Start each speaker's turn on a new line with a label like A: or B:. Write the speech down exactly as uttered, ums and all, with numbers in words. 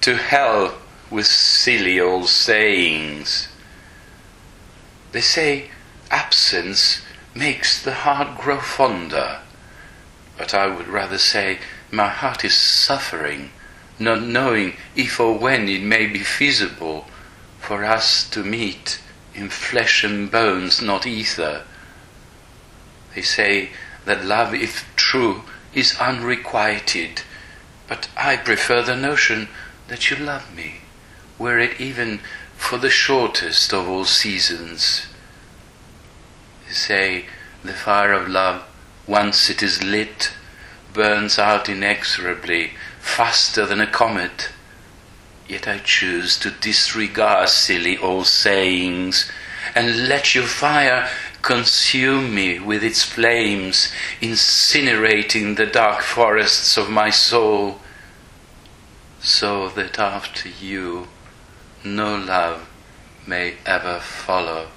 A: to hell with silly old sayings. They say absence makes the heart grow fonder, but I would rather say my heart is suffering, not knowing if or when it may be feasible for us to meet in flesh and bones, not ether. They say that love, if true, is unrequited, but I prefer the notion that you love me, were it even for the shortest of all seasons. They say the fire of love, once it is lit, burns out inexorably, faster than a comet. Yet I choose to disregard silly old sayings and let your fire consume me with its flames, incinerating the dark forests of my soul, so that after you no love may ever follow.